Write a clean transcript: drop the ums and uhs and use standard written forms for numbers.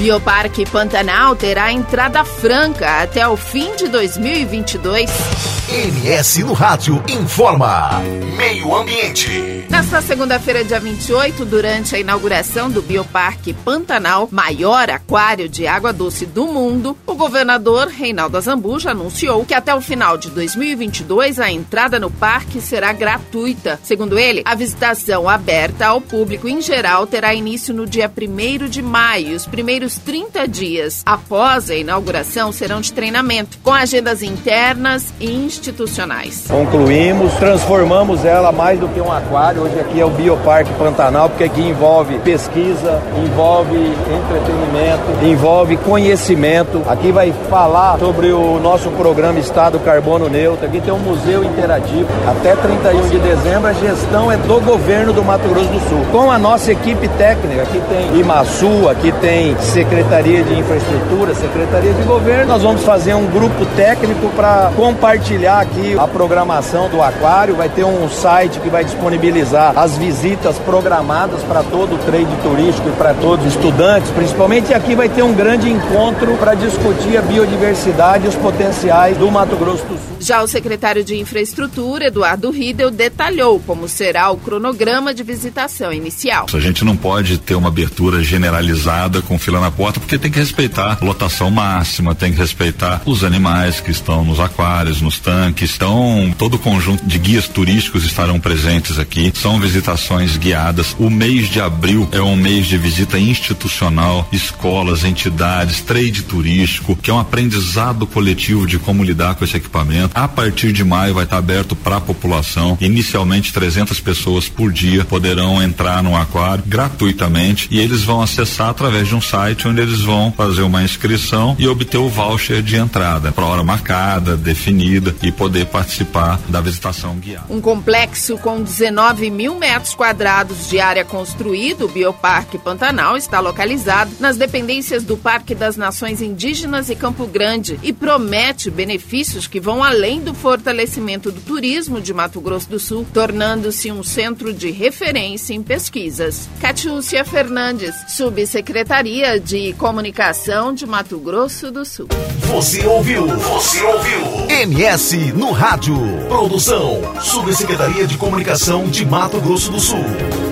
Bioparque Pantanal terá entrada franca até o fim de 2022. MS no Rádio informa. Meio Ambiente. Nesta segunda-feira, dia 28, durante a inauguração do Bioparque Pantanal, maior aquário de água doce do mundo, o governador Reinaldo Azambuja anunciou que até o final de 2022 a entrada no parque será gratuita. Segundo ele, a visitação aberta ao público em geral terá início no dia 1º de maio. Os primeiros 30 dias após a inauguração serão de treinamento, com agendas internas e institucionais. Concluímos, transformamos ela mais do que um aquário. Hoje aqui é o Bioparque Pantanal, porque aqui envolve pesquisa, envolve entretenimento, envolve conhecimento. Aqui vai falar sobre o nosso programa Estado Carbono Neutro. Aqui tem um museu interativo. Até 31 de dezembro a gestão é do governo do Mato Grosso do Sul. Com a nossa equipe técnica, aqui tem IMASU, aqui tem Secretaria de Infraestrutura, Secretaria de Governo. Nós vamos fazer um grupo técnico para compartilhar aqui a programação do aquário. Vai ter um site que vai disponibilizar as visitas programadas para todo o trade turístico e para todos os estudantes, principalmente. E aqui vai ter um grande encontro para discutir a biodiversidade e os potenciais do Mato Grosso do Sul. Já o secretário de Infraestrutura, Eduardo Riedel, detalhou como será o cronograma de visitação inicial. A gente não pode ter uma abertura generalizada com fila na porta, porque tem que respeitar a lotação máxima, tem que respeitar os animais que estão nos aquários, nos tanques. Então, todo o conjunto de guias turísticos estarão presentes aqui. São visitações guiadas. O mês de abril é um mês de visita institucional, escolas, entidades, trade turístico, que é um aprendizado coletivo de como lidar com esse equipamento. A partir de maio vai estar aberto para a população. Inicialmente 300 pessoas por dia poderão entrar no aquário gratuitamente, e eles vão acessar através de um site onde eles vão fazer uma inscrição e obter o voucher de entrada para hora marcada, definida, e poder participar da visitação guiada. Um complexo com 19 mil metros quadrados de área construído, o Bioparque Pantanal está localizado nas dependências do Parque das Nações Indígenas e Campo Grande e promete benefícios que vão além do fortalecimento do turismo de Mato Grosso do Sul, tornando-se um centro de referência em pesquisas. Catiúcia Fernandes, Subsecretaria de Comunicação de Mato Grosso do Sul. Você ouviu MS no Rádio. Produção, Subsecretaria de Comunicação de Mato Grosso do Sul.